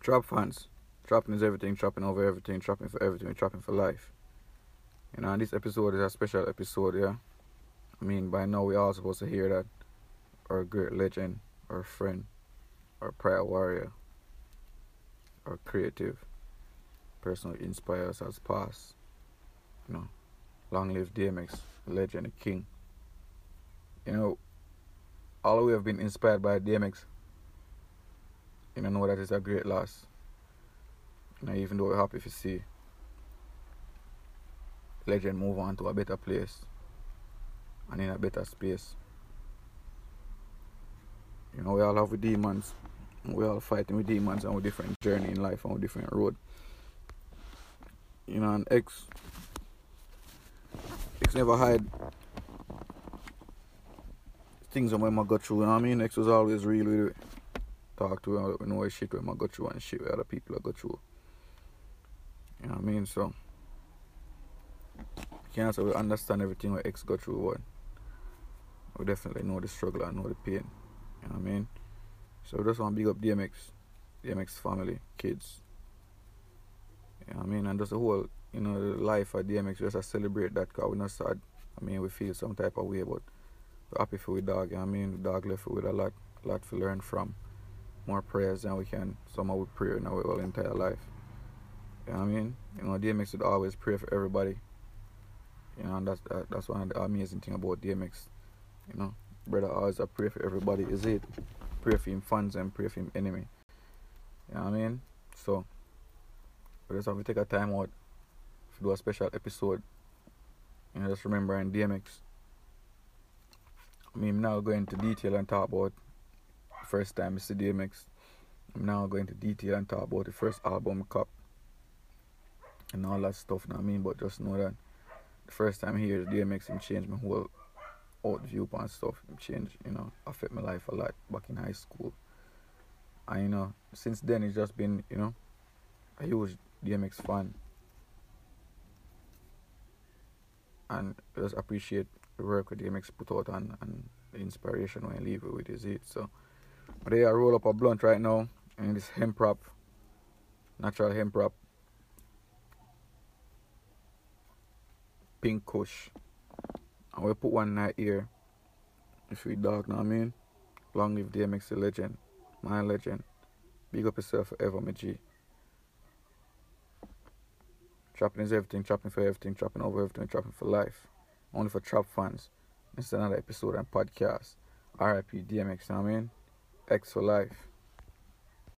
Trap fans, trapping is everything, trapping over everything, trapping for everything, trapping for life. And this episode is a special episode, yeah. I mean, by now we all supposed to hear that our great legend, our friend, our prior warrior, our creative person who inspires us has passed. Long live DMX, legend, the king. All we have been inspired by DMX. Know that it's a great loss. Even though we're happy to see legend move on to a better place and in a better space. We all have with demons. We all fighting with demons and with different journey in life and with different road. And X never hide things that when I got through, X was always real with it. Talk to him, know shit when I got through and shit where other people I got through. So you can't say we understand everything what X got through, but we definitely know the struggle and know the pain. So we just want to big up DMX family, kids. And just the whole, the life of DMX, just to celebrate that, because we're not sad. We feel some type of way, but we're happy for we dog. The dog left with a lot to learn from. More prayers than we can. Somehow we pray in our whole entire life. DMX would always pray for everybody. And that's one of the amazing thing about DMX. Brother always a pray for everybody, is it? Pray for him fans and pray for him enemy. So we just have to take a time out to do a special episode. Just remembering DMX. I'm now going into detail and talk about the first time I see DMX. I'm now going into detail and talk about the first album, Cop, and all that stuff. But just know that the first time I hear DMX, it changed my whole view and stuff. It changed, affect my life a lot back in high school. And since then it's just been, a huge DMX fan. And I just appreciate the work that DMX put out and the inspiration when I leave it with his hit. So but I roll up a blunt right now, and this hemp wrap, natural hemp wrap, pink kush. And we put one night here. If we dog, long live DMX, the legend, my legend. Big up yourself forever, my G. Trapping is everything, trapping for everything, trapping over everything, trapping for life. Only for trap fans. This is another episode and podcast. RIP DMX, X for life.